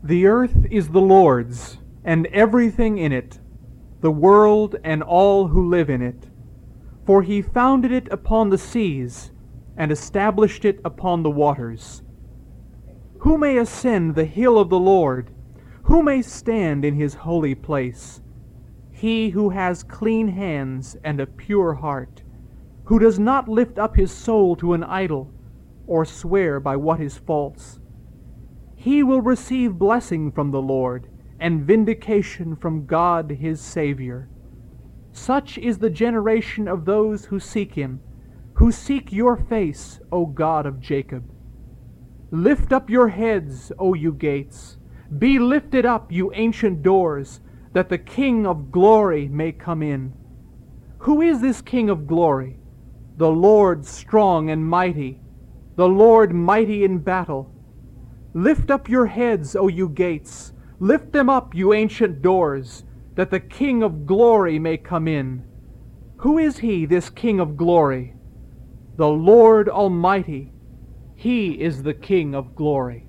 The earth is the Lord's, and everything in it, the world and all who live in it. For he founded it upon the seas, and established it upon the waters. Who may ascend the hill of the Lord? Who may stand in his holy place? He who has clean hands and a pure heart, who does not lift up his soul to an idol, or swear by what is false. He will receive blessing from the Lord, and vindication from God his Savior. Such is the generation of those who seek him, who seek your face, O God of Jacob. Lift up your heads, O you gates. Be lifted up, you ancient doors, that the King of glory may come in. Who is this King of glory? The Lord strong and mighty, the Lord mighty in battle. Lift up your heads, O you gates. Lift them up, you ancient doors, that the King of glory may come in. Who is he, this King of glory? The Lord Almighty. He is the King of glory.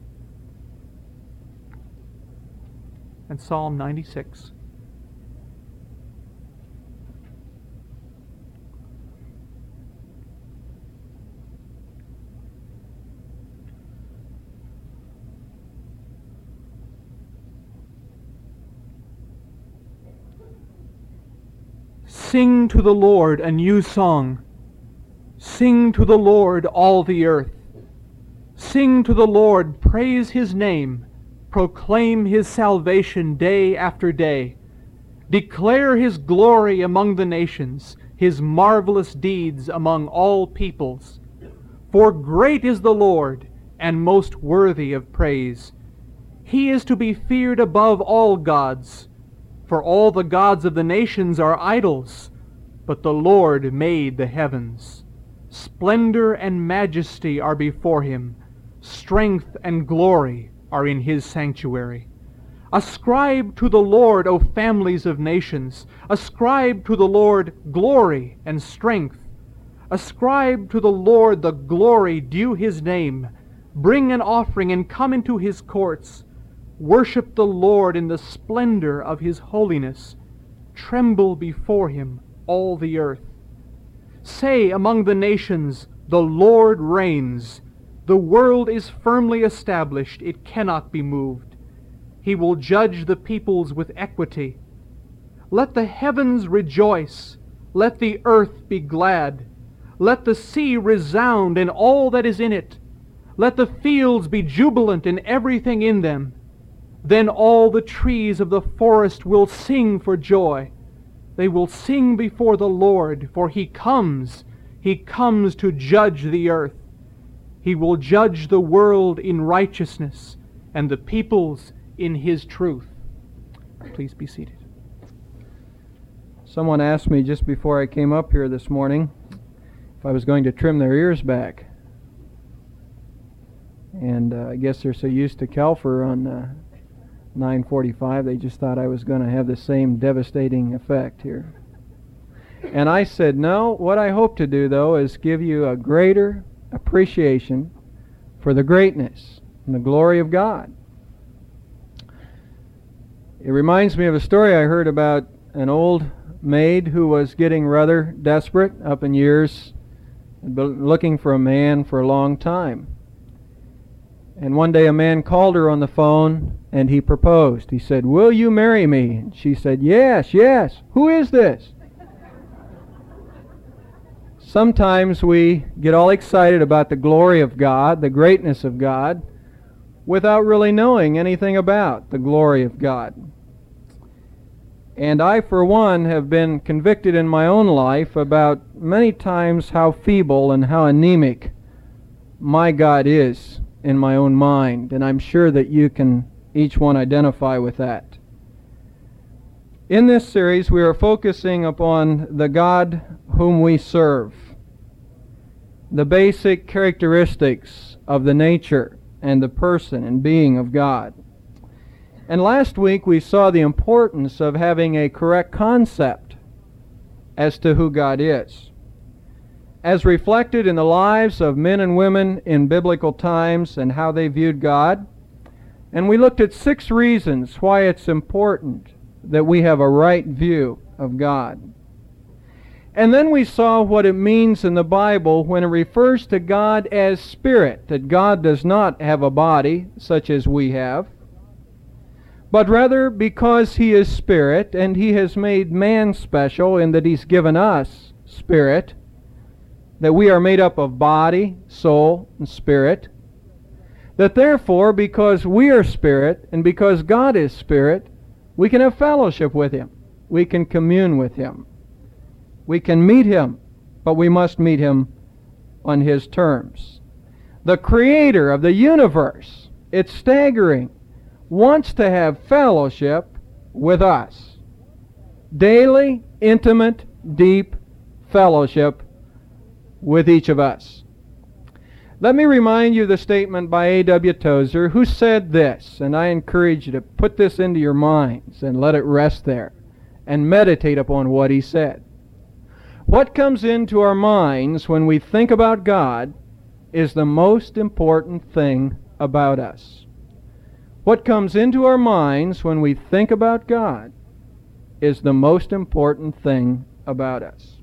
And Psalm 96. Sing to the Lord a new song. Sing to the Lord all the earth. Sing to the Lord, praise his name. Proclaim his salvation day after day. Declare his glory among the nations, his marvelous deeds among all peoples. For great is the Lord, and most worthy of praise. He is to be feared above all gods. For all the gods of the nations are idols, but the Lord made the heavens. Splendor and majesty are before him. Strength and glory are in his sanctuary. Ascribe to the Lord, O families of nations. Ascribe to the Lord glory and strength. Ascribe to the Lord the glory due his name. Bring an offering and come into his courts. Worship the Lord in the splendor of his holiness. Tremble before him, all the earth. Say among the nations, the Lord reigns. The world is firmly established, it cannot be moved. He will judge the peoples with equity. Let the heavens rejoice. Let the earth be glad. Let the sea resound and all that is in it. Let the fields be jubilant and everything in them. Then all the trees of the forest will sing for joy. They will sing before the Lord, for he comes to judge the earth. He will judge the world in righteousness, and the peoples in his truth. Please be seated. Someone asked me just before I came up here this morning if I was going to trim their ears back. And I guess they're so used to Kelfer on 9:45, they just thought I was going to have the same devastating effect here. And I said, no, what I hope to do, though, is give you a greater appreciation for the greatness and the glory of God. It reminds me of a story I heard about an old maid who was getting rather desperate up in years, looking for a man for a long time. And one day a man called her on the phone and he proposed. He said, "Will you marry me?" And she said, "Yes, yes. Who is this?" Sometimes we get all excited about the glory of God, the greatness of God, without really knowing anything about the glory of God. And I, for one, have been convicted in my own life about many times how feeble and how anemic my God is in my own mind, and I'm sure that you can each one identify with that. In this series, we are focusing upon the God whom we serve, the basic characteristics of the nature and the person and being of God. And last week we saw the importance of having a correct concept as to who God is. As reflected in the lives of men and women in biblical times and how they viewed God, And we looked at 6 reasons why it's important that we have a right view of God. And then we saw what it means in the Bible when it refers to God as Spirit, that God does not have a body such as we have, but rather because He is Spirit, and He has made man special in that He's given us Spirit, that we are made up of body, soul, and spirit, that therefore, because we are Spirit, and because God is Spirit, we can have fellowship with Him. We can commune with Him. We can meet Him, but we must meet Him on His terms. The Creator of the universe, it's staggering, wants to have fellowship with us. Daily, intimate, deep fellowship with each of us. Let me remind you of the statement by A.W. Tozer, who said this, and I encourage you to put this into your minds and let it rest there and meditate upon what he said. What comes into our minds when we think about God is the most important thing about us. What comes into our minds when we think about God is the most important thing about us.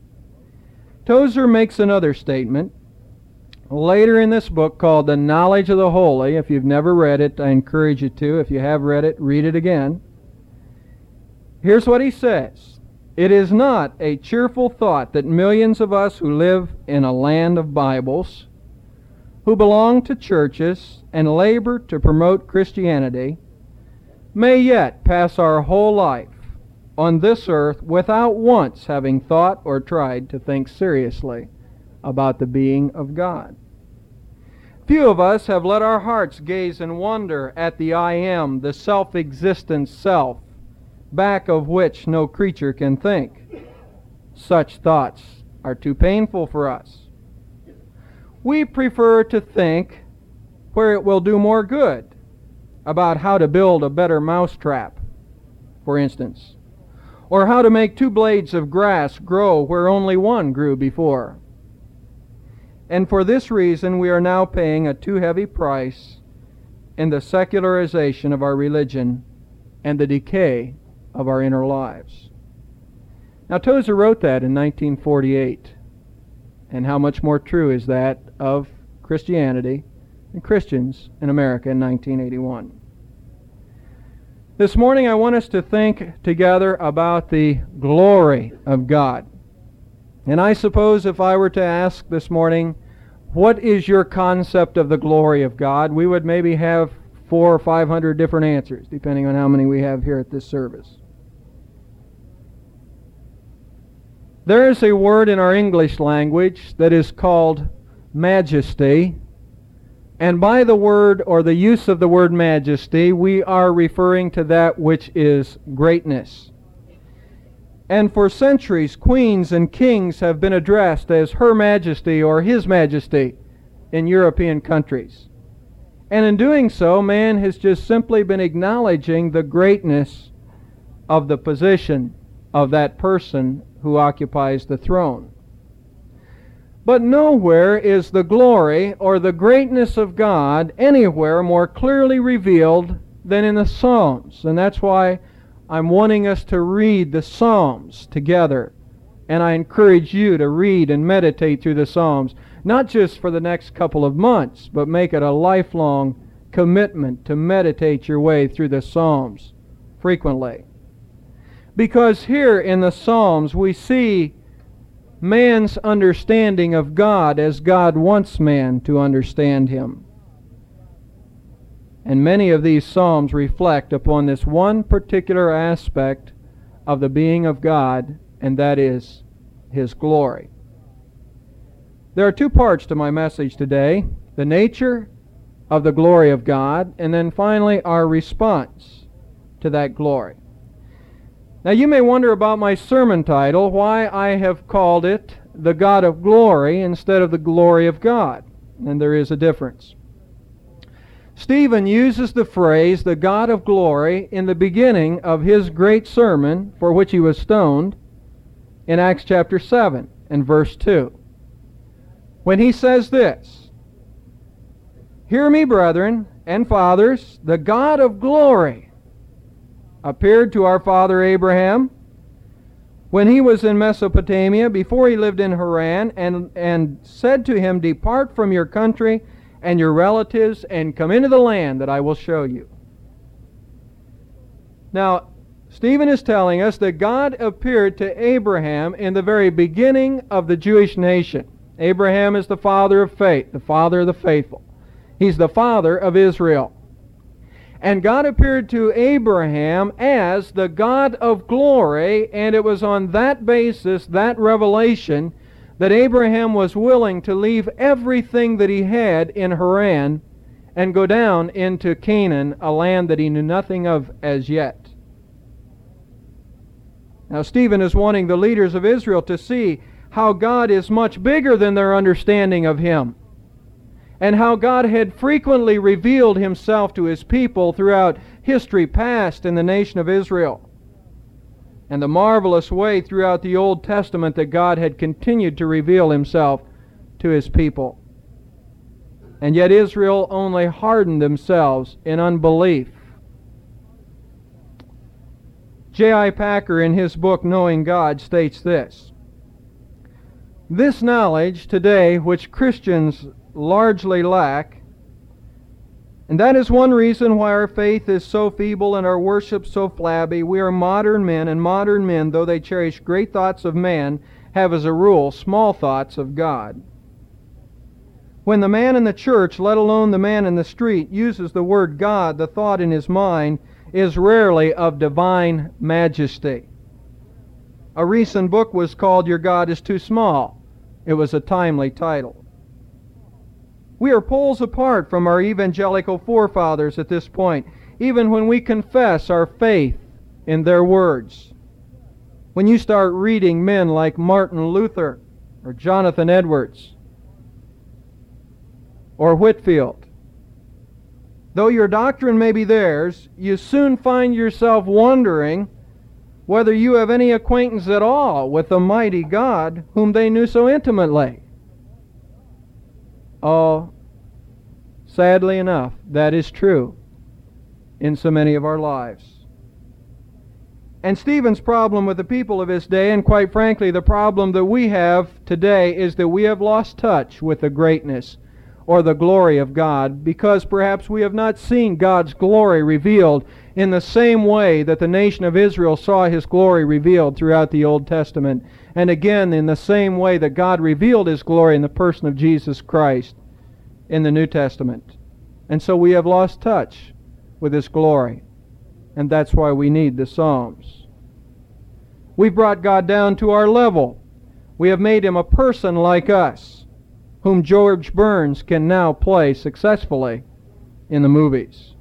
Tozer makes another statement later in this book called The Knowledge of the Holy. If you've never read it, I encourage you to. If you have read it, read it again. Here's what he says. It is not a cheerful thought that millions of us who live in a land of Bibles, who belong to churches and labor to promote Christianity, may yet pass our whole life on this earth without once having thought or tried to think seriously about the being of God. Few of us have let our hearts gaze in wonder at the I Am, the self-existent self, back of which no creature can think. Such thoughts are too painful for us. We prefer to think where it will do more good, about how to build a better mousetrap, for instance, or how to make 2 blades of grass grow where only one grew before. And for this reason we are now paying a too heavy price in the secularization of our religion and the decay of our inner lives. Now Tozer wrote that in 1948, and how much more true is that of Christianity and Christians in America in 1981. This morning I want us to think together about the glory of God. And I suppose if I were to ask this morning, what is your concept of the glory of God, we would maybe have 400 or 500 different answers, depending on how many we have here at this service. There is a word in our English language that is called majesty, and by the word or the use of the word majesty, we are referring to that which is greatness. And for centuries, queens and kings have been addressed as Her Majesty or His Majesty in European countries. And in doing so, man has just simply been acknowledging the greatness of the position of that person who occupies the throne. But nowhere is the glory or the greatness of God anywhere more clearly revealed than in the Psalms. And that's why I'm wanting us to read the Psalms together. And I encourage you to read and meditate through the Psalms, not just for the next couple of months, but make it a lifelong commitment to meditate your way through the Psalms frequently. Because here in the Psalms we see man's understanding of God as God wants man to understand Him. And many of these Psalms reflect upon this one particular aspect of the being of God, and that is His glory. There are 2 parts to my message today: the nature of the glory of God, and then finally our response to that glory. Now you may wonder about my sermon title, why I have called it The God of Glory instead of The Glory of God. And there is a difference. Stephen uses the phrase, the God of glory, in the beginning of his great sermon for which he was stoned in Acts chapter 7 and verse 2. When he says this, "Hear me, brethren, and fathers, the God of glory, appeared to our father Abraham when he was in Mesopotamia, before he lived in Haran, and said to him, Depart from your country and your relatives, and come into the land that I will show you. Now, Stephen is telling us that God appeared to Abraham in the very beginning of the Jewish nation. Abraham is the father of faith, the father of the faithful. He's the father of Israel. And God appeared to Abraham as the God of glory, and it was on that basis, that revelation, that Abraham was willing to leave everything that he had in Haran and go down into Canaan, a land that he knew nothing of as yet. Now, Stephen is wanting the leaders of Israel to see how God is much bigger than their understanding of Him, and how God had frequently revealed Himself to His people throughout history past in the nation of Israel, and the marvelous way throughout the Old Testament that God had continued to reveal Himself to His people. And yet Israel only hardened themselves in unbelief. J.I. Packer, in his book Knowing God, states this: This knowledge today, which Christians largely lack, and that is one reason why our faith is so feeble and our worship so flabby. We are modern men, and modern men, though they cherish great thoughts of man, have as a rule small thoughts of God. When the man in the church, let alone the man in the street, uses the word God, the thought in his mind is rarely of divine majesty. A recent book was called Your God is Too Small. It was a timely title. We are poles apart from our evangelical forefathers at this point, even when we confess our faith in their words. When you start reading men like Martin Luther or Jonathan Edwards or Whitefield, though your doctrine may be theirs, you soon find yourself wondering whether you have any acquaintance at all with the mighty God whom they knew so intimately. Oh, sadly enough, that is true in so many of our lives. And Stephen's problem with the people of his day, and quite frankly the problem that we have today, is that we have lost touch with the greatness or the glory of God, because perhaps we have not seen God's glory revealed in the same way that the nation of Israel saw His glory revealed throughout the Old Testament, and again in the same way that God revealed His glory in the person of Jesus Christ in the New Testament. And so we have lost touch with His glory, and that's why we need the Psalms. We've brought God down to our level. We have made Him a person like us, whom George Burns can now play successfully in the movies.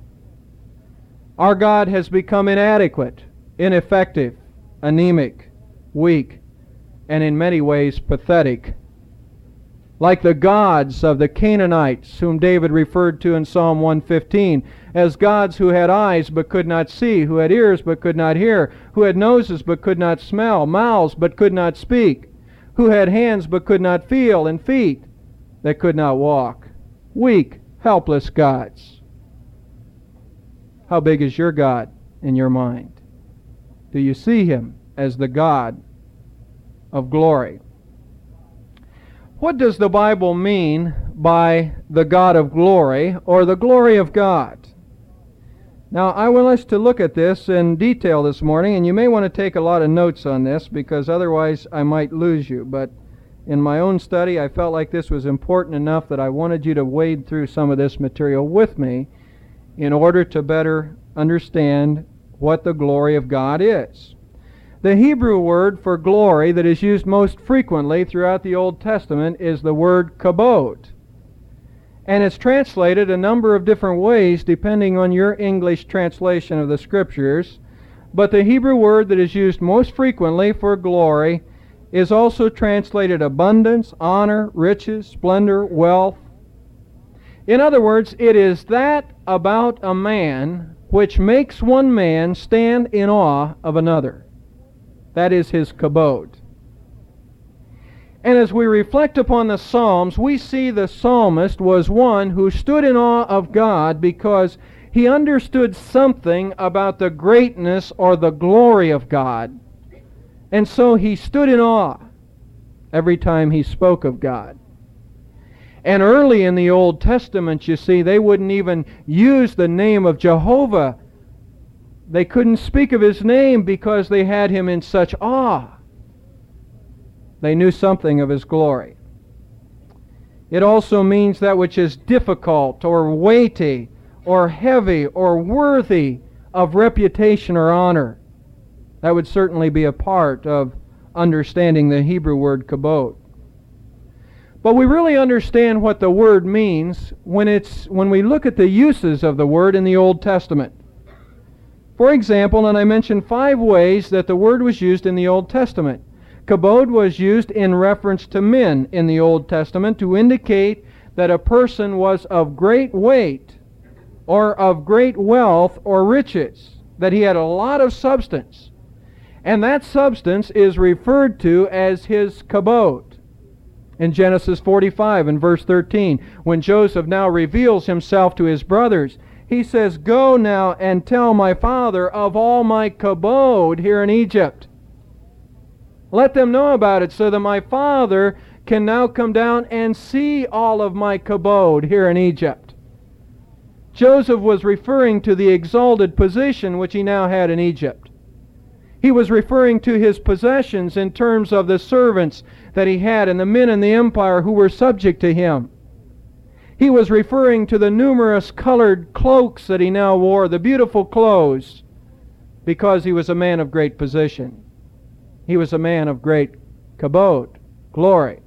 Our God has become inadequate, ineffective, anemic, weak, and in many ways pathetic. Like the gods of the Canaanites, whom David referred to in Psalm 115, as gods who had eyes but could not see, who had ears but could not hear, who had noses but could not smell, mouths but could not speak, who had hands but could not feel, and feet that could not walk. Weak, helpless gods. How big is your God in your mind? Do you see Him as the God of glory? What does the Bible mean by the God of glory, or the glory of God? Now, I want us to look at this in detail this morning, and you may want to take a lot of notes on this, because otherwise I might lose you. But in my own study, I felt like this was important enough that I wanted you to wade through some of this material with me in order to better understand what the glory of God is. The Hebrew word for glory that is used most frequently throughout the Old Testament is the word kabod. And it's translated a number of different ways depending on your English translation of the Scriptures. But the Hebrew word that is used most frequently for glory is also translated abundance, honor, riches, splendor, wealth. In other words, it is that about a man which makes one man stand in awe of another. That is his kabod. And as we reflect upon the Psalms, we see the psalmist was one who stood in awe of God because he understood something about the greatness or the glory of God. And so he stood in awe every time he spoke of God. And early in the Old Testament, you see, they wouldn't even use the name of Jehovah. They couldn't speak of His name because they had Him in such awe. They knew something of His glory. It also means that which is difficult or weighty or heavy or worthy of reputation or honor. That would certainly be a part of understanding the Hebrew word kabod. But we really understand what the word means when we look at the uses of the word in the Old Testament. For example, and I mentioned 5 ways that the word was used in the Old Testament. Kabod was used in reference to men in the Old Testament to indicate that a person was of great weight or of great wealth or riches, that he had a lot of substance. And that substance is referred to as his kabod. In Genesis 45 and verse 13, when Joseph now reveals himself to his brothers, he says, "Go now and tell my father of all my kabod here in Egypt." Let them know about it so that my father can now come down and see all of my kabod here in Egypt. Joseph was referring to the exalted position which he now had in Egypt. He was referring to his possessions in terms of the servants that he had and the men in the empire who were subject to him. He was referring to the numerous colored cloaks that he now wore, the beautiful clothes, because he was a man of great position. He was a man of great kabod, glory.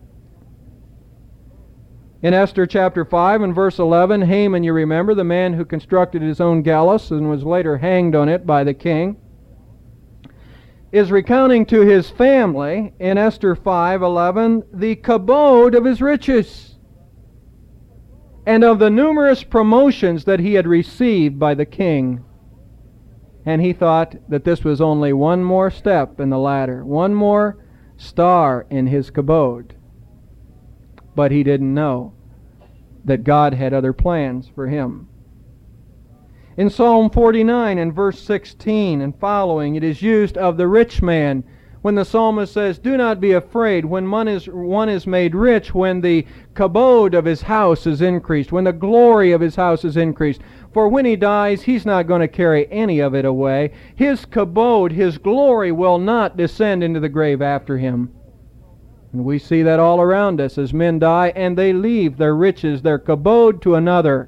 In Esther chapter 5 and verse 11, Haman, you remember, the man who constructed his own gallows and was later hanged on it by the king, is recounting to his family in Esther 5:11 the kabod of his riches and of the numerous promotions that he had received by the king. And he thought that this was only one more step in the ladder, one more star in his kabod. But he didn't know that God had other plans for him. In Psalm 49 and verse 16 and following, it is used of the rich man when the psalmist says, "Do not be afraid when one is made rich, when the kabod of his house is increased, when the glory of his house is increased. For when he dies, he's not going to carry any of it away. His kabod, his glory, will not descend into the grave after him." And we see that all around us as men die and they leave their riches, their kabod, to another.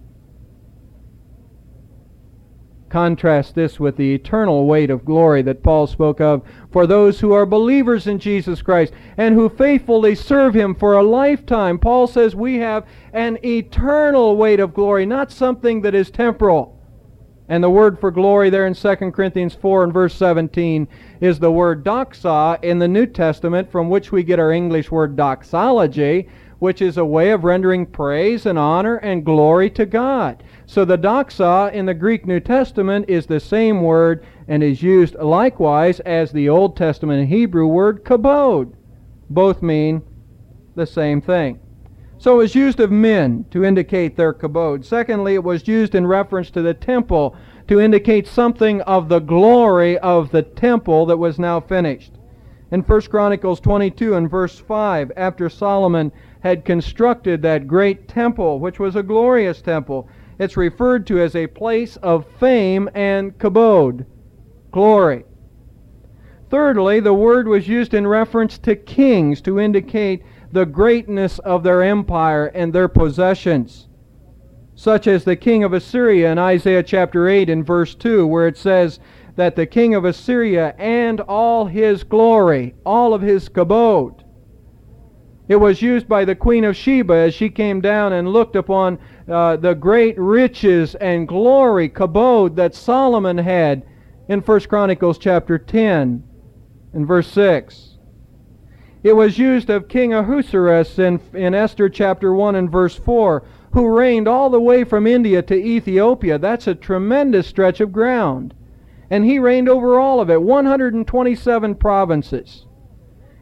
Contrast this with the eternal weight of glory that Paul spoke of for those who are believers in Jesus Christ and who faithfully serve Him for a lifetime. Paul says we have an eternal weight of glory, not something that is temporal. And the word for glory there in 2 Corinthians 4 and verse 17 is the word doxa in the New Testament, from which we get our English word doxology, which is a way of rendering praise and honor and glory to God. So the doxa in the Greek New Testament is the same word and is used likewise as the Old Testament Hebrew word kabod. Both mean the same thing. So it was used of men to indicate their kabod. Secondly, it was used in reference to the temple to indicate something of the glory of the temple that was now finished. In 1 Chronicles 22 and verse 5, after Solomon had constructed that great temple, which was a glorious temple, it's referred to as a place of fame and kabod, glory. Thirdly, the word was used in reference to kings to indicate the greatness of their empire and their possessions, such as the king of Assyria in Isaiah chapter 8 and verse 2, where it says that the king of Assyria and all his glory, all of his kabod. It was used by the queen of Sheba as she came down and looked upon the great riches and glory, kabod, that Solomon had in 1 Chronicles chapter 10 and verse 6. It was used of King Ahasuerus in Esther chapter 1 and verse 4, who reigned all the way from India to Ethiopia. That's a tremendous stretch of ground. And he reigned over all of it, 127 provinces.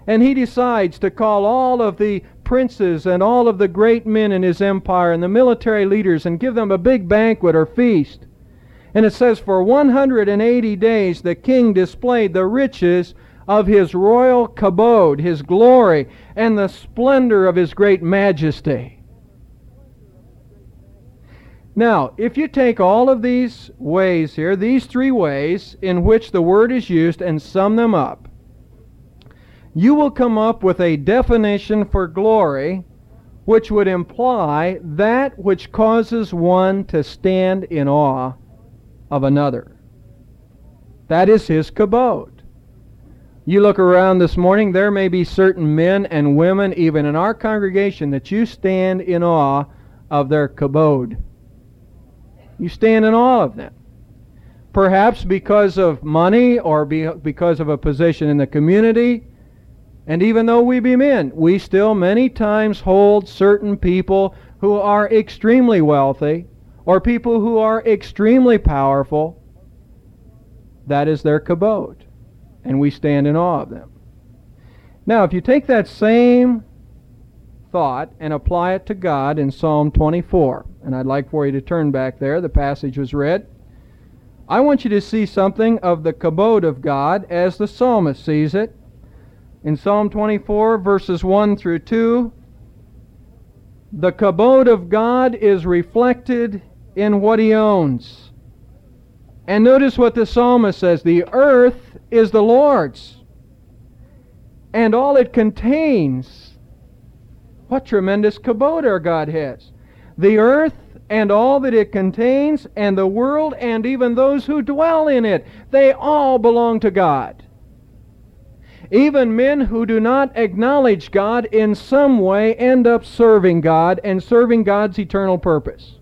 And he decides to call all of the princes and all of the great men in his empire and the military leaders and give them a big banquet or feast. And it says for 180 days the king displayed the riches of his royal kabod, his glory, and the splendor of his great majesty. Now, if you take all of these ways here, these three ways in which the word is used, and sum them up, you will come up with a definition for glory which would imply that which causes one to stand in awe of another. That is his kabod. You look around this morning, there may be certain men and women, even in our congregation, that you stand in awe of their kabod. You stand in awe of them. Perhaps because of money or because of a position in the community. And even though we be men, we still many times hold certain people who are extremely wealthy or people who are extremely powerful. That is their kabod. And we stand in awe of them. Now, if you take that same thought and apply it to God in Psalm 24, and I'd like for you to turn back there, the passage was read. I want you to see something of the kabod of God as the psalmist sees it. In Psalm 24, verses 1 through 2, the kabod of God is reflected in what He owns. And notice what the psalmist says, the earth is the Lord's, and all it contains. What tremendous kabod our God has. The earth and all that it contains, and the world, and even those who dwell in it, they all belong to God. Even men who do not acknowledge God in some way end up serving God and serving God's eternal purpose.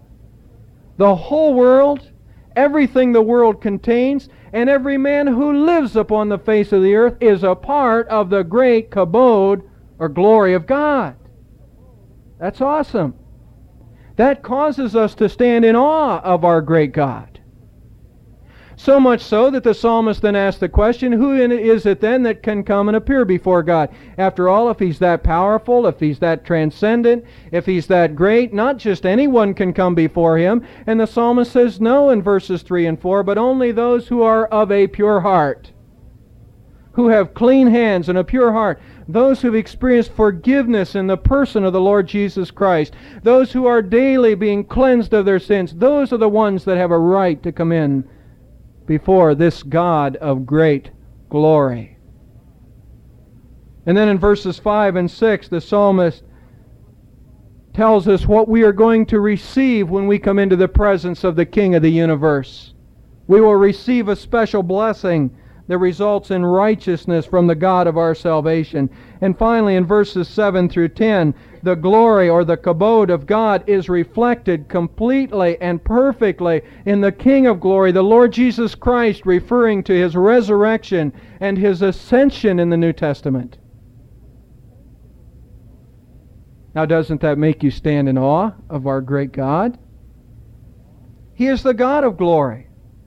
The whole world, everything the world contains, and every man who lives upon the face of the earth is a part of the great kabod or glory of God. That's awesome. That causes us to stand in awe of our great God. So much so that the psalmist then asks the question, who is it then that can come and appear before God? After all, if He's that powerful, if He's that transcendent, if He's that great, not just anyone can come before Him. And the psalmist says no in verses 3 and 4, but only those who are of a pure heart, who have clean hands and a pure heart, those who've experienced forgiveness in the person of the Lord Jesus Christ, those who are daily being cleansed of their sins, those are the ones that have a right to come in before this God of great glory. And then in verses 5 and 6, the psalmist tells us what we are going to receive when we come into the presence of the King of the universe. We will receive a special blessing that results in righteousness from the God of our salvation. And finally, in verses 7 through 10, the glory or the kabod of God is reflected completely and perfectly in the King of glory, the Lord Jesus Christ, referring to His resurrection and His ascension in the New Testament. Now, doesn't that make you stand in awe of our great God? He is the God of glory.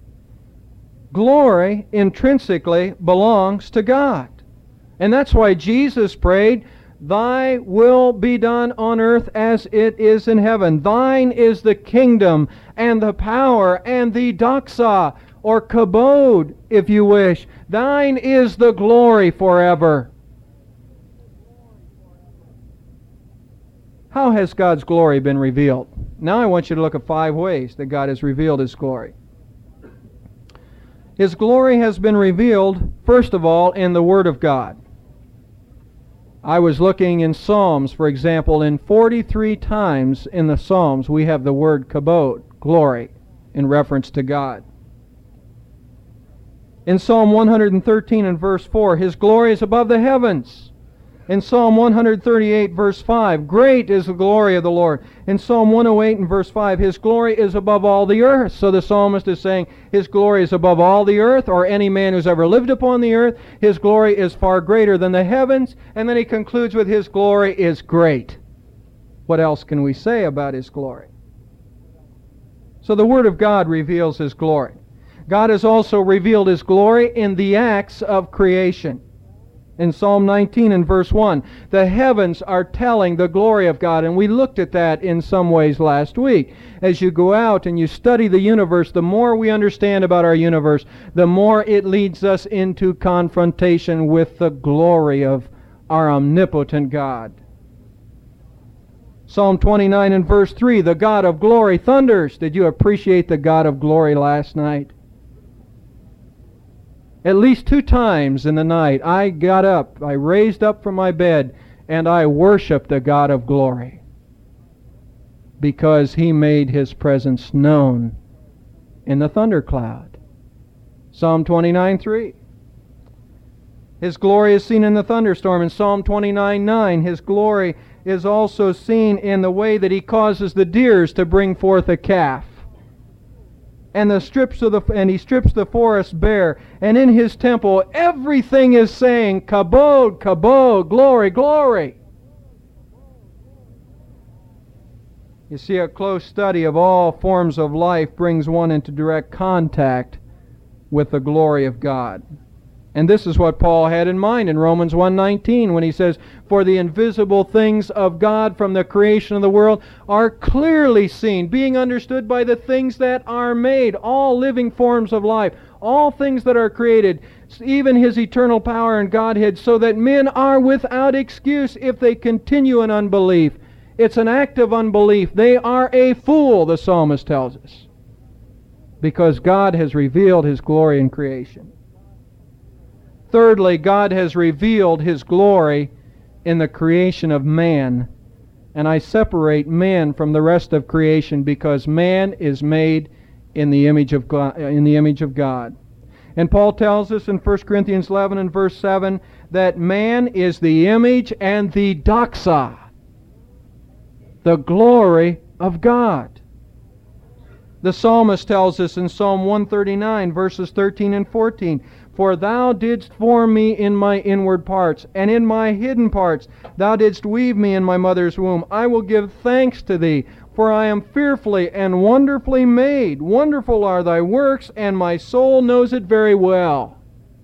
Glory intrinsically belongs to God. And that's why Jesus prayed, Thy will be done on earth as it is in heaven. Thine is the kingdom and the power and the doxa, or kabod, if you wish. Thine is the glory forever. How has God's glory been revealed? Now I want you to look at 5 ways that God has revealed His glory. His glory has been revealed, first of all, in the Word of God. I was looking in Psalms, for example, in 43 times in the Psalms we have the word kabod, glory, in reference to God. In Psalm 113 and verse 4, His glory is above the heavens. In Psalm 138 verse 5, great is the glory of the Lord. In Psalm 108 and verse 5, His glory is above all the earth. So the psalmist is saying His glory is above all the earth, or any man who's ever lived upon the earth. His glory is far greater than the heavens. And then he concludes with His glory is great. What else can we say about His glory? So the Word of God reveals His glory. God has also revealed His glory in the acts of creation. In Psalm 19 and verse 1, the heavens are telling the glory of God, and we looked at that in some ways last week. As you go out and you study the universe, the more we understand about our universe, the more it leads us into confrontation with the glory of our omnipotent God. Psalm 29 and verse 3, the God of glory thunders. Did you appreciate the God of glory last night? At least 2 times in the night, I got up, I raised up from my bed, and I worshiped the God of glory, because He made His presence known in the thundercloud. Psalm 29:3. His glory is seen in the thunderstorm. In Psalm 29:9, His glory is also seen in the way that He causes the deers to bring forth a calf. And He strips the forest bare. And in His temple, everything is saying, Kabod, Kabod, glory, glory. You see, a close study of all forms of life brings one into direct contact with the glory of God. And this is what Paul had in mind in Romans 1:19 when he says, for the invisible things of God from the creation of the world are clearly seen, being understood by the things that are made, all living forms of life, all things that are created, even His eternal power and Godhead, so that men are without excuse if they continue in unbelief. It's an act of unbelief. They are a fool, the psalmist tells us, because God has revealed His glory in creation. Thirdly, God has revealed His glory in the creation of man. And I separate man from the rest of creation because man is made in the image of God. And Paul tells us in 1 Corinthians 11 and verse 7 that man is the image and the doxa, the glory of God. The psalmist tells us in Psalm 139 verses 13 and 14, for Thou didst form me in my inward parts, and in my hidden parts Thou didst weave me in my mother's womb. I will give thanks to Thee, for I am fearfully and wonderfully made. Wonderful are Thy works, and my soul knows it very well.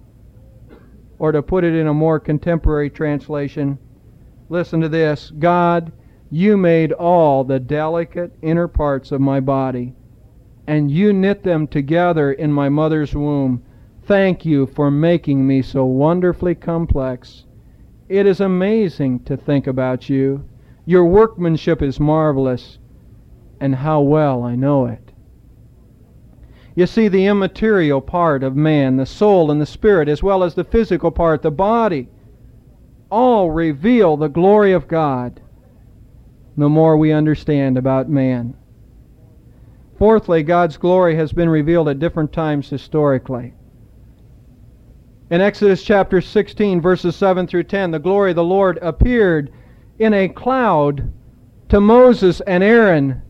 Or to put it in a more contemporary translation, listen to this. God, You made all the delicate inner parts of my body, and You knit them together in my mother's womb. Thank You for making me so wonderfully complex. It is amazing to think about You. Your workmanship is marvelous, and how well I know it. You see, the immaterial part of man, the soul and the spirit, as well as the physical part, the body, all reveal the glory of God the more we understand about man. Fourthly, God's glory has been revealed at different times historically. In Exodus chapter 16, verses 7 through 10, the glory of the Lord appeared in a cloud to Moses and Aaron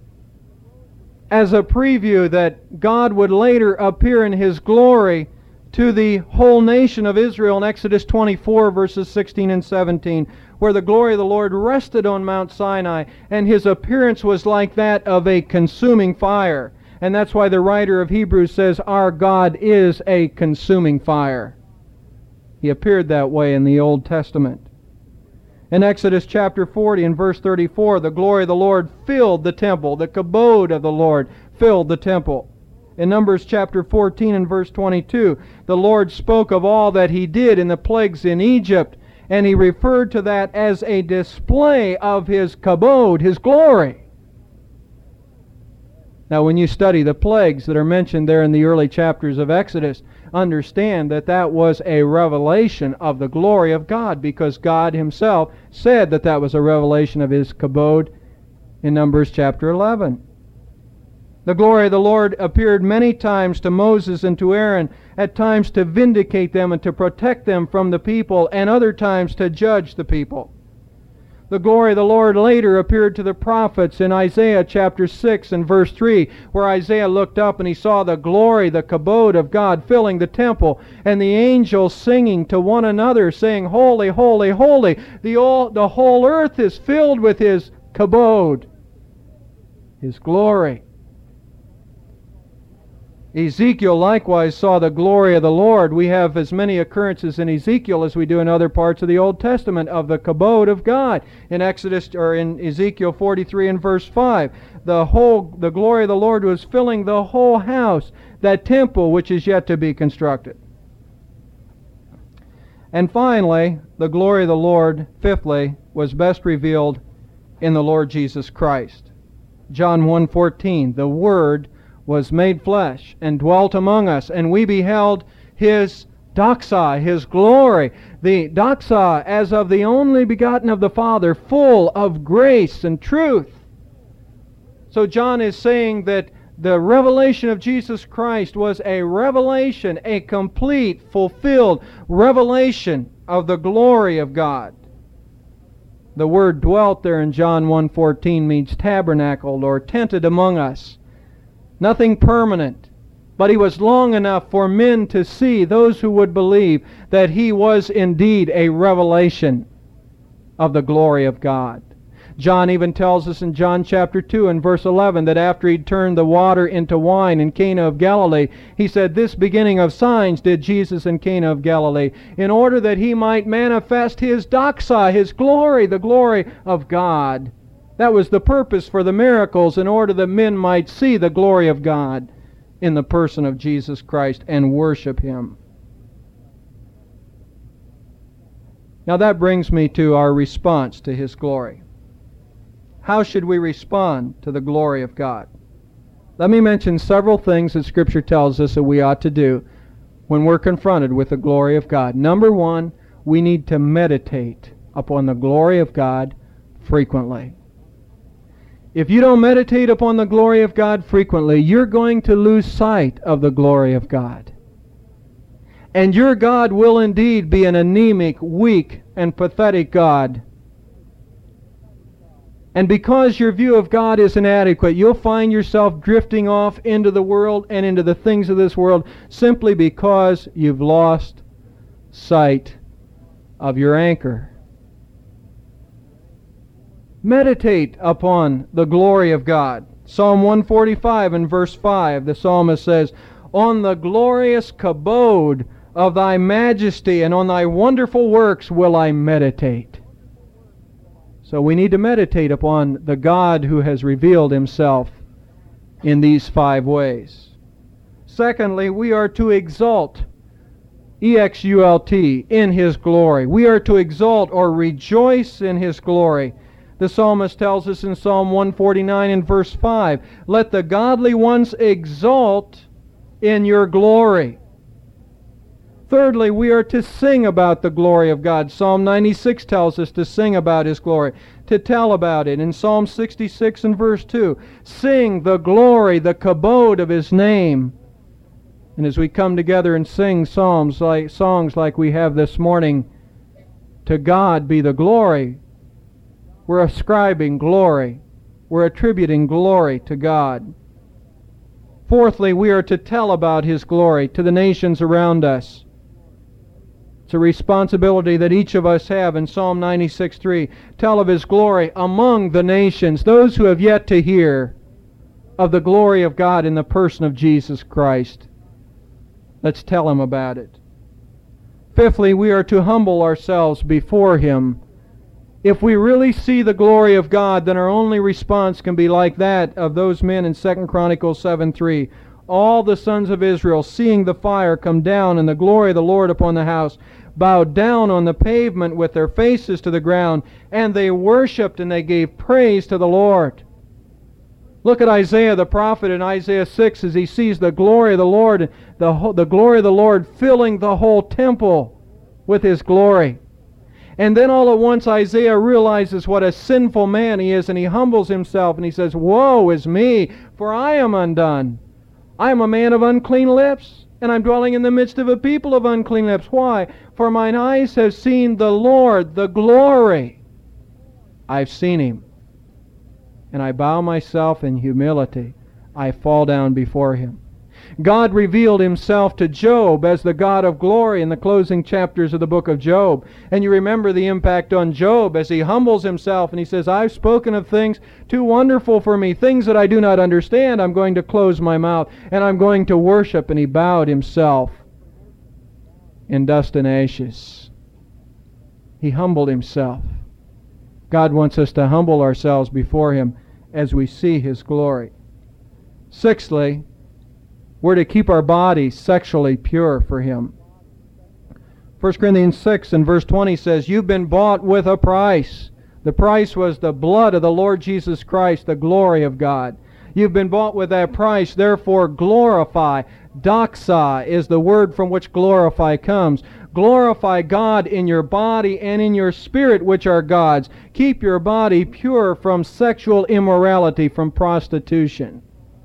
as a preview that God would later appear in His glory to the whole nation of Israel in Exodus 24, verses 16 and 17, where the glory of the Lord rested on Mount Sinai, and His appearance was like that of a consuming fire. And that's why the writer of Hebrews says, our God is a consuming fire. He appeared that way in the Old Testament. In Exodus chapter 40 and verse 34, the glory of the Lord filled the temple. The kabod of the Lord filled the temple. In Numbers chapter 14 and verse 22, the Lord spoke of all that He did in the plagues in Egypt, and He referred to that as a display of His kabod, His glory. Now, when you study the plagues that are mentioned there in the early chapters of Exodus, understand that that was a revelation of the glory of God, because God Himself said that that was a revelation of His kabod in Numbers chapter 11. The glory of the Lord appeared many times to Moses and to Aaron, at times to vindicate them and to protect them from the people, and other times to judge the people. The glory of the Lord later appeared to the prophets in Isaiah chapter 6 and verse 3, where Isaiah looked up and he saw the glory, the kabod of God filling the temple, and the angels singing to one another, saying, Holy, holy, holy, the whole earth is filled with His kabod, His glory. Ezekiel likewise saw the glory of the Lord. We have as many occurrences in Ezekiel as we do in other parts of the Old Testament of the kabod of God. In Exodus or in Ezekiel 43 and verse 5, the glory of the Lord was filling the whole house, that temple which is yet to be constructed. And finally, the glory of the Lord, fifthly, was best revealed in the Lord Jesus Christ. John 1:14, the Word was made flesh and dwelt among us, and we beheld His doxa, His glory. The doxa as of the only begotten of the Father, full of grace and truth. So John is saying that the revelation of Jesus Christ was a revelation, a complete, fulfilled revelation of the glory of God. The word dwelt there in John 1:14 means tabernacled or tented among us. Nothing permanent, but He was long enough for men to see, those who would believe, that He was indeed a revelation of the glory of God. John even tells us in John chapter 2 and verse 11 that after He'd turned the water into wine in Cana of Galilee, He said, "This beginning of signs did Jesus in Cana of Galilee, in order that He might manifest His doxa, His glory, the glory of God." That was the purpose for the miracles, in order that men might see the glory of God in the person of Jesus Christ and worship Him. Now that brings me to our response to His glory. How should we respond to the glory of God? Let me mention several things that Scripture tells us that we ought to do when we're confronted with the glory of God. Number one, we need to meditate upon the glory of God frequently. If you don't meditate upon the glory of God frequently, you're going to lose sight of the glory of God. And your God will indeed be an anemic, weak, and pathetic God. And because your view of God is inadequate, you'll find yourself drifting off into the world and into the things of this world simply because you've lost sight of your anchor. Meditate upon the glory of God. Psalm 145 and verse 5, the psalmist says, "On the glorious kabod of Thy majesty and on Thy wonderful works will I meditate." So we need to meditate upon the God who has revealed Himself in these 5 ways. Secondly, we are to exult, E-X-U-L-T, in His glory. We are to exult or rejoice in His glory. The psalmist tells us in Psalm 149 and verse 5, "Let the godly ones exult in Your glory." Thirdly, we are to sing about the glory of God. Psalm 96 tells us to sing about His glory, to tell about it. In Psalm 66 and verse 2, "Sing the glory, the kabod of His name." And as we come together and sing songs like we have this morning, "To God be the glory," we're ascribing glory. We're attributing glory to God. Fourthly, we are to tell about His glory to the nations around us. It's a responsibility that each of us have in Psalm 96:3. Tell of His glory among the nations, those who have yet to hear of the glory of God in the person of Jesus Christ. Let's tell them about it. Fifthly, we are to humble ourselves before Him. If we really see the glory of God, then our only response can be like that of those men in 2 Chronicles 7:3. All the sons of Israel, seeing the fire come down and the glory of the Lord upon the house, bowed down on the pavement with their faces to the ground, and they worshipped and they gave praise to the Lord. Look at Isaiah the prophet in Isaiah 6 as he sees the glory of the Lord, the glory of the Lord filling the whole temple with His glory. And then all at once Isaiah realizes what a sinful man he is, and he humbles himself and he says, "Woe is me, for I am undone. I am a man of unclean lips, and I'm dwelling in the midst of a people of unclean lips." Why? "For mine eyes have seen the Lord, the glory." I've seen Him. And I bow myself in humility. I fall down before Him. God revealed Himself to Job as the God of glory in the closing chapters of the book of Job. And you remember the impact on Job as he humbles himself and he says, I've spoken of things too wonderful for me, things that I do not understand. I'm going to close my mouth and I'm going to worship. And he bowed himself in dust and ashes. He humbled himself. God wants us to humble ourselves before Him as we see His glory. Sixthly, we're to keep our bodies sexually pure for Him. 1 Corinthians 6 and verse 20 says, You've been bought with a price. The price was the blood of the Lord Jesus Christ, the glory of God. You've been bought with that price, therefore glorify. Doxa is the word from which glorify comes. Glorify God in your body and in your spirit, which are God's. Keep your body pure from sexual immorality, from prostitution.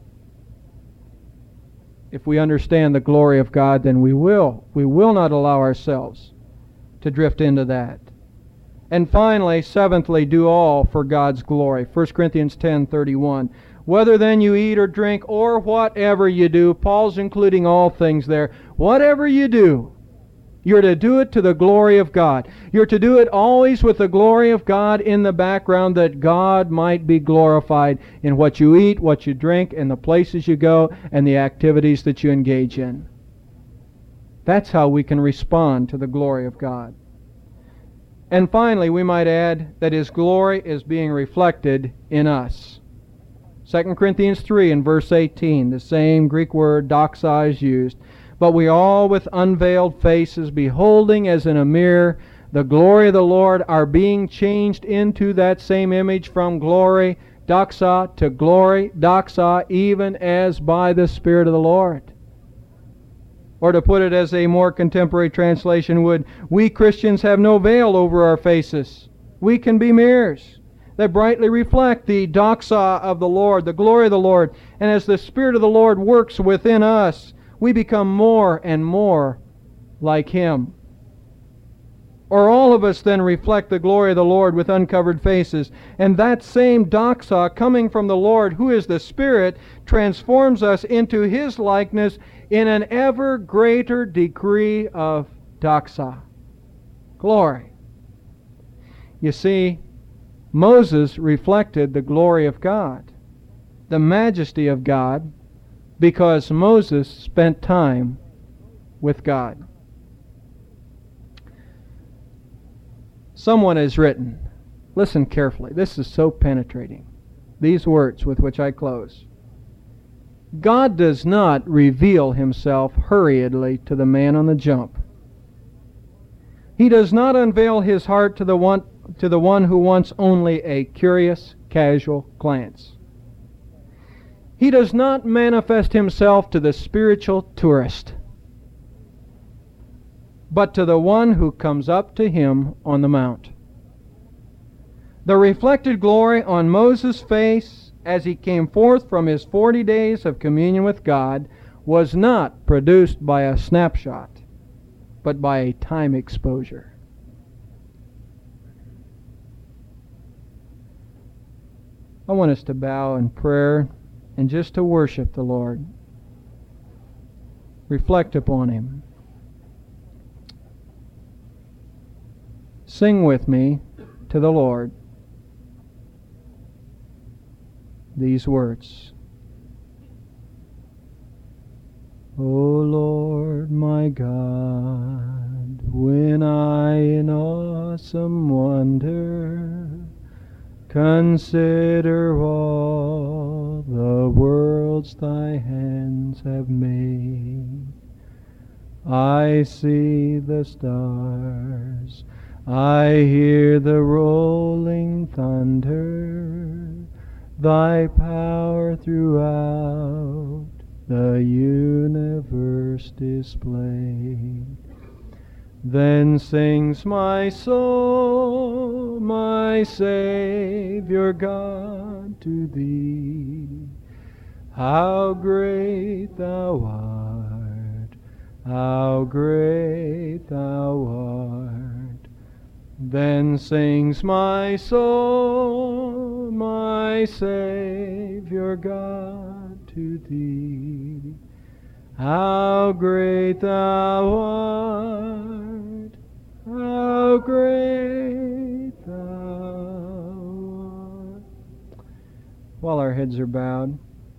If we understand the glory of God, then we will not allow ourselves to drift into that. And finally, seventhly, do all for God's glory. 1 Corinthians 10:31. Whether then you eat or drink or whatever you do, Paul's including all things there. Whatever you do, you're to do it to the glory of God. You're to do it always with the glory of God in the background, that God might be glorified in what you eat, what you drink, and the places you go, and the activities that you engage in. That's how we can respond to the glory of God. And finally, we might add that His glory is being reflected in us. 2 Corinthians 3 and verse 18, the same Greek word doxa is used. But we all with unveiled faces, beholding as in a mirror the glory of the Lord, are being changed into that same image from glory, doxa, to glory, doxa, even as by the Spirit of the Lord. Or to put it as a more contemporary translation would, we Christians have no veil over our faces. We can be mirrors that brightly reflect the doxa of the Lord, the glory of the Lord. And as the Spirit of the Lord works within us, we become more and more like Him. Or all of us then reflect the glory of the Lord with uncovered faces. And that same doxa coming from the Lord, who is the Spirit, transforms us into His likeness in an ever greater degree of doxa, glory. You see, Moses reflected the glory of God, the majesty of God, because Moses spent time with God. Someone has written, listen carefully, this is so penetrating, these words with which I close. God does not reveal Himself hurriedly to the man on the jump. He does not unveil His heart to the one who wants only a curious, casual glance. He does not manifest Himself to the spiritual tourist, but to the one who comes up to Him on the mount. The reflected glory on Moses' face as he came forth from his 40 days of communion with God was not produced by a snapshot, but by a time exposure. I want us to bow in prayer and just to worship the Lord. Reflect upon Him. Sing with me to the Lord these words. O Lord my God, when I in awesome wonder consider all the worlds Thy hands have made, I see the stars, I hear the rolling thunder, Thy power throughout the universe displayed. Then sings my soul, my Savior God, to Thee. How great Thou art, how great Thou art. Then sings my soul, my Savior God, to Thee. How great thou art, how great thou art. While our heads are bowed,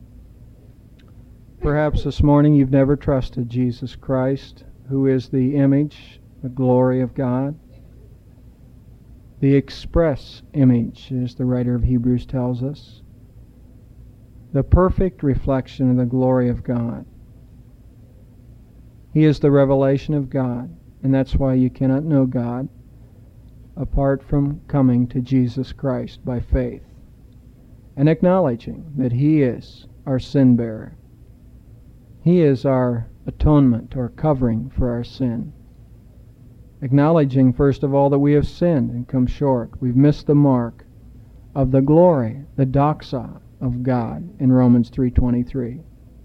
perhaps this morning you've never trusted Jesus Christ, who is the image, the glory of God, the express image, as the writer of Hebrews tells us, the perfect reflection of the glory of God. He is the revelation of God, and that's why you cannot know God apart from coming to Jesus Christ by faith and acknowledging that He is our sin bearer. He is our atonement or covering for our sin. Acknowledging, first of all, that we have sinned and come short. We've missed the mark of the glory, the doxa of God in Romans 3:23.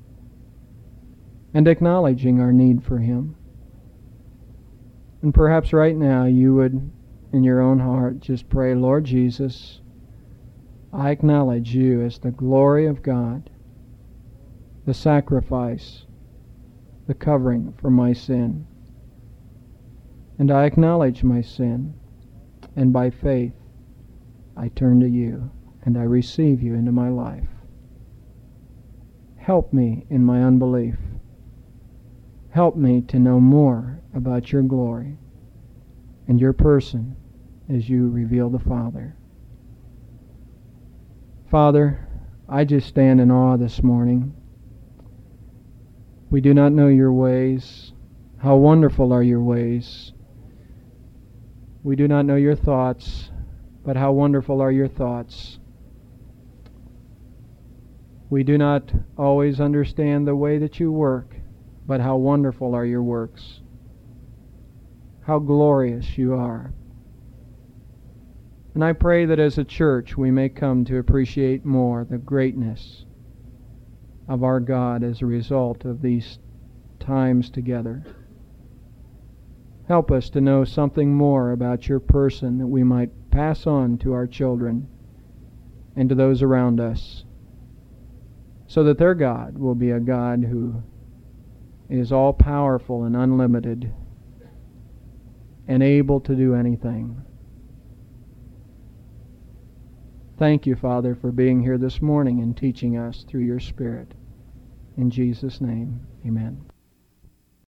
And acknowledging our need for Him. And perhaps right now you would, in your own heart, just pray, Lord Jesus, I acknowledge You as the glory of God, the sacrifice, the covering for my sin. And I acknowledge my sin, and by faith I turn to You, and I receive You into my life. Help me in my unbelief. Help me to know more about Your glory and Your person as You reveal the Father. Father, I just stand in awe this morning. We do not know Your ways. How wonderful are Your ways. We do not know Your thoughts, but how wonderful are Your thoughts. We do not always understand the way that You work, but how wonderful are Your works. How glorious You are. And I pray that as a church we may come to appreciate more the greatness of our God as a result of these times together. Help us to know something more about Your person that we might pass on to our children and to those around us, so that their God will be a God who is all-powerful and unlimited and able to do anything. Thank You, Father, for being here this morning and teaching us through Your Spirit. In Jesus' name, amen.